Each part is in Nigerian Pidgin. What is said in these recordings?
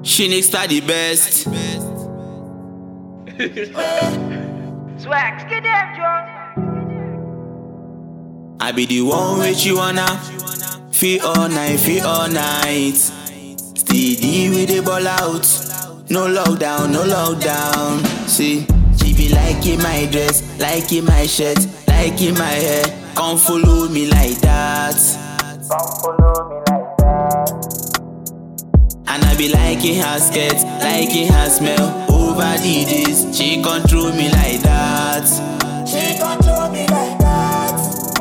Shinix the best. Swag, get them, John. I be the one which you wanna feel all night, feel all night. Steady with the ball out. No lockdown, no lockdown. See, she be liking my dress, liking my shirt, liking my hair. Come follow me like that. Come follow me like that. And I be liking her skirt, liking her smell. Over the days, she control me like that. She control me like that.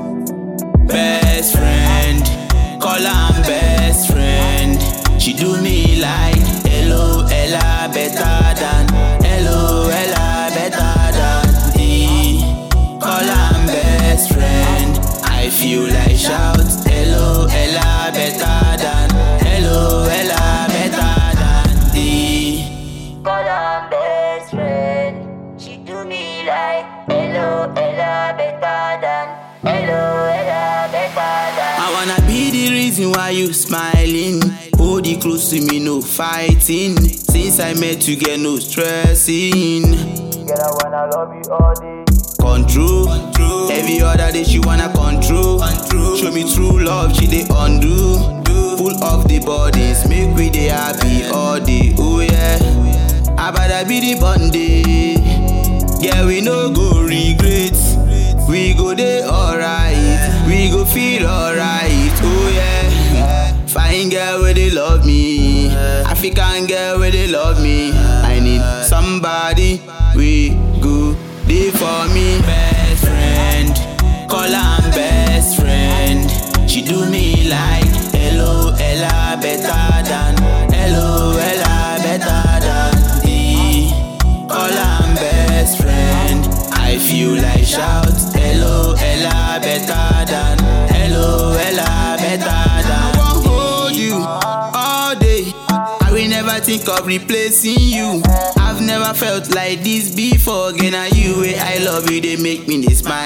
Best friend, call her best friend. She do me like hello, Ella, better than hello, Ella, better than the. Call her best friend. I feel like shout hello, Ella, better than hello, Ella, better than the. Call her best friend. She do me like hello, Ella, better than hello, Ella, better than. I wanna be the reason why you smiling. Hold you close to me, no fighting. Since I met you, get no stressing. Girl, I wanna love you all day. Control. Every other day she wanna control. Show me true love, she dey undo. Full of the bodies, make we dey happy all day. Oh yeah, I better be the Bundy. Yeah, we no go regret. We go dey alright. We go feel alright. Oh yeah, fine girl where they love me. African girl where they love me. I need somebody we go dey for me. Best friend, call her best friend. She do me like hello, Ella, better than hello, Ella, better than the. Call her best friend. I feel like shout hello, Ella, better than hello, Ella, better than. I won't hold you all day. I will never think of replacing you. I've never felt like this before. Again, are you way I love you, they make me this my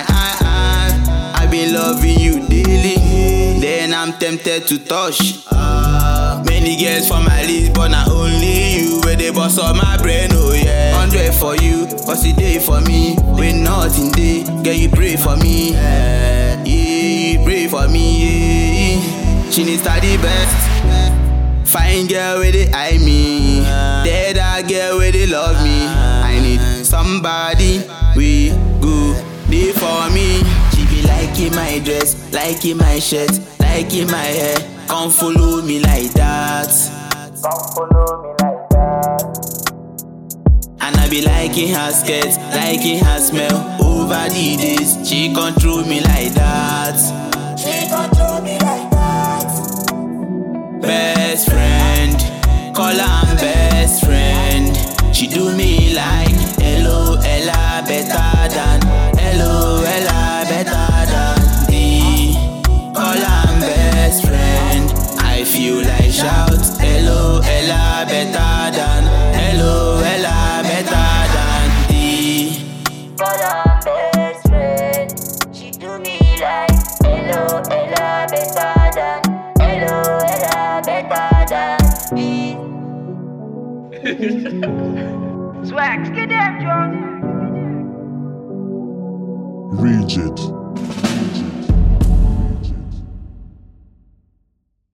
I've been loving you daily. Then I'm tempted to touch. Many girls for my list, but not only you. Where they bust on my brain, oh yeah. 100 for you, what's the day for me? When nothing day, girl you pray for me. Yeah, you pray for me. Yeah. She needs the best. Fine girl where they eye me. Dead girl where they love me. I need somebody we go there for me. She be liking my dress, liking my shirt, liking my hair. Come follow me like that. Come follow me like that. And I be liking her skirt, liking her smell. Over the days, she control me like that. She control me like that. Best friend, call her best friend. She do me like hello, Ella, better than hello, Ella, better than the. Call her best friend. I feel like shout hello, Ella, better than hello, Ella, better than the. Call her best friend. She do me like hello, Ella, better than hello, Ella, better than me. Swag, get them, John. Rigid.